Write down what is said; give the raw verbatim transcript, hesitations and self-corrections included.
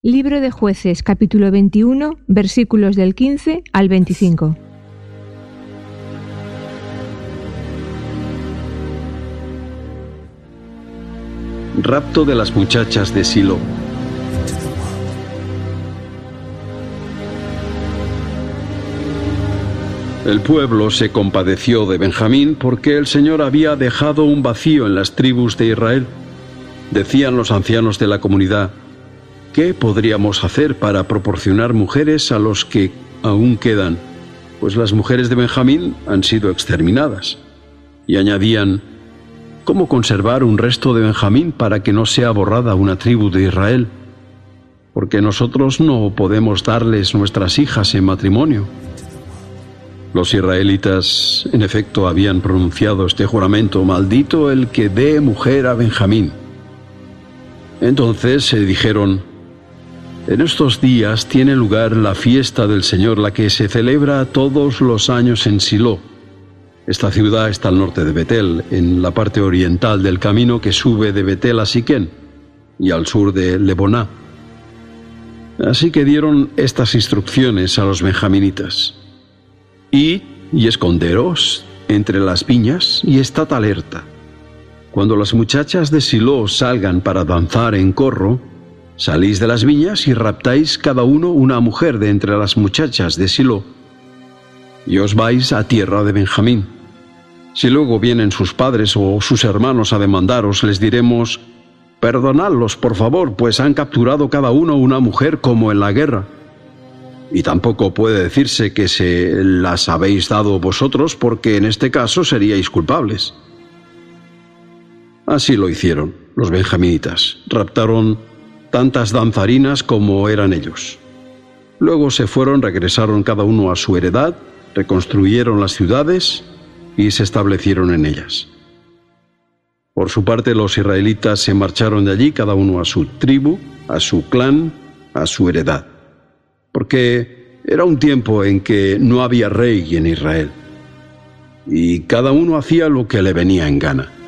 Libro de Jueces, capítulo veintiuno, versículos del quince al veinticinco. Rapto de las muchachas de Silo. El pueblo se compadeció de Benjamín porque el Señor había dejado un vacío en las tribus de Israel. Decían los ancianos de la comunidad: ¿qué podríamos hacer para proporcionar mujeres a los que aún quedan? Pues las mujeres de Benjamín han sido exterminadas. Y añadían: ¿cómo conservar un resto de Benjamín para que no sea borrada una tribu de Israel? Porque nosotros no podemos darles nuestras hijas en matrimonio. Los israelitas, en efecto, habían pronunciado este juramento: maldito el que dé mujer a Benjamín. Entonces se dijeron: en estos días tiene lugar la fiesta del Señor, la que se celebra todos los años en Silo. Esta ciudad está al norte de Betel, en la parte oriental del camino que sube de Betel a Siquén, y al sur de Leboná. Así que dieron estas instrucciones a los benjaminitas: Id y esconderos entre las viñas y estad alerta. Cuando las muchachas de Silo salgan para danzar en corro, salís de las viñas y raptáis cada uno una mujer de entre las muchachas de Silo, y os vais a tierra de Benjamín. Si luego vienen sus padres o sus hermanos a demandaros, les diremos: perdonadlos, por favor, pues han capturado cada uno una mujer como en la guerra. Y tampoco puede decirse que se las habéis dado vosotros, porque en este caso seríais culpables. Así lo hicieron los benjaminitas. Raptaron tantas danzarinas como eran ellos. Luego se fueron, regresaron cada uno a su heredad, reconstruyeron las ciudades y se establecieron en ellas. Por su parte, los israelitas se marcharon de allí, cada uno a su tribu, a su clan, a su heredad. Porque era un tiempo en que no había rey en Israel, y cada uno hacía lo que le venía en gana.